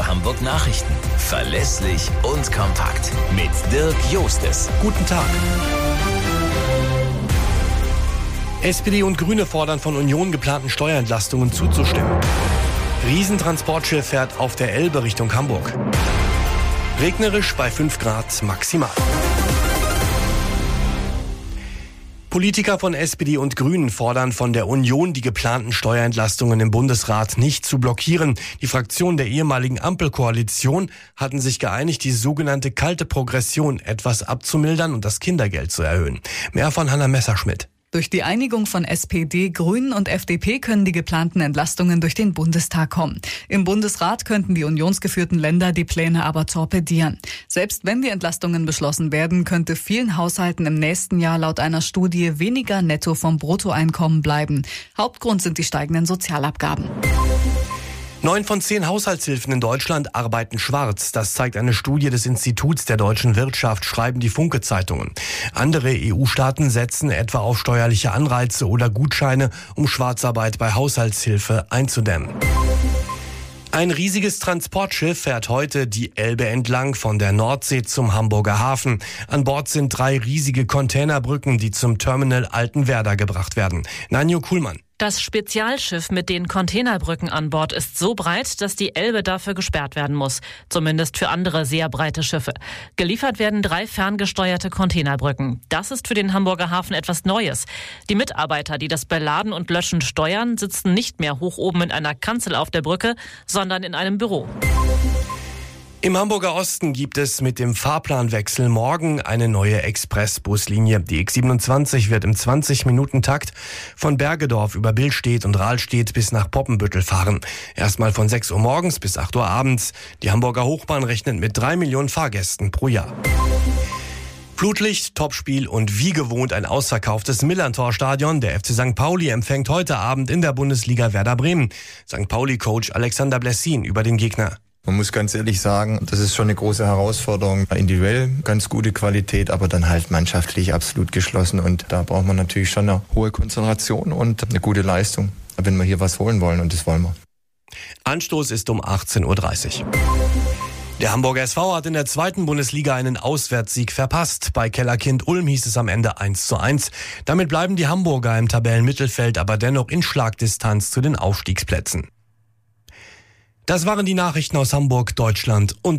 Radio Hamburg Nachrichten. Verlässlich und kompakt. Mit Dirk Jostes. Guten Tag. SPD und Grüne fordern von Union, geplanten Steuerentlastungen zuzustimmen. Riesentransportschiff fährt auf der Elbe Richtung Hamburg. Regnerisch bei 5 Grad maximal. Politiker von SPD und Grünen fordern von der Union, die geplanten Steuerentlastungen im Bundesrat nicht zu blockieren. Die Fraktionen der ehemaligen Ampelkoalition hatten sich geeinigt, die sogenannte kalte Progression etwas abzumildern und das Kindergeld zu erhöhen. Mehr von Hanna Messerschmidt. Durch die Einigung von SPD, Grünen und FDP können die geplanten Entlastungen durch den Bundestag kommen. Im Bundesrat könnten die unionsgeführten Länder die Pläne aber torpedieren. Selbst wenn die Entlastungen beschlossen werden, könnte vielen Haushalten im nächsten Jahr laut einer Studie weniger netto vom Bruttoeinkommen bleiben. Hauptgrund sind die steigenden Sozialabgaben. 9 von 10 Haushaltshilfen in Deutschland arbeiten schwarz. Das zeigt eine Studie des Instituts der deutschen Wirtschaft, schreiben die Funke-Zeitungen. Andere EU-Staaten setzen etwa auf steuerliche Anreize oder Gutscheine, um Schwarzarbeit bei Haushaltshilfe einzudämmen. Ein riesiges Transportschiff fährt heute die Elbe entlang von der Nordsee zum Hamburger Hafen. An Bord sind 3 riesige Containerbrücken, die zum Terminal Altenwerder gebracht werden. Nanjo Kuhlmann. Das Spezialschiff mit den Containerbrücken an Bord ist so breit, dass die Elbe dafür gesperrt werden muss. Zumindest für andere sehr breite Schiffe. Geliefert werden 3 ferngesteuerte Containerbrücken. Das ist für den Hamburger Hafen etwas Neues. Die Mitarbeiter, die das Beladen und Löschen steuern, sitzen nicht mehr hoch oben in einer Kanzel auf der Brücke, sondern in einem Büro. Im Hamburger Osten gibt es mit dem Fahrplanwechsel morgen eine neue Expressbuslinie. Die X27 wird im 20-Minuten-Takt von Bergedorf über Billstedt und Rahlstedt bis nach Poppenbüttel fahren. Erstmal von 6 Uhr morgens bis 8 Uhr abends. Die Hamburger Hochbahn rechnet mit 3 Millionen Fahrgästen pro Jahr. Flutlicht, Topspiel und wie gewohnt ein ausverkauftes Millerntor-Stadion. Der FC St. Pauli empfängt heute Abend in der Bundesliga Werder Bremen. St. Pauli-Coach Alexander Blessin über den Gegner. Man muss ganz ehrlich sagen, das ist schon eine große Herausforderung. Individuell ganz gute Qualität, aber dann halt mannschaftlich absolut geschlossen. Und da braucht man natürlich schon eine hohe Konzentration und eine gute Leistung, wenn wir hier was holen wollen. Und das wollen wir. Anstoß ist um 18.30 Uhr. Der Hamburger SV hat in der 2. Bundesliga einen Auswärtssieg verpasst. Bei Kellerkind Ulm hieß es am Ende 1:1. Damit bleiben die Hamburger im Tabellenmittelfeld, aber dennoch in Schlagdistanz zu den Aufstiegsplätzen. Das waren die Nachrichten aus Hamburg, Deutschland und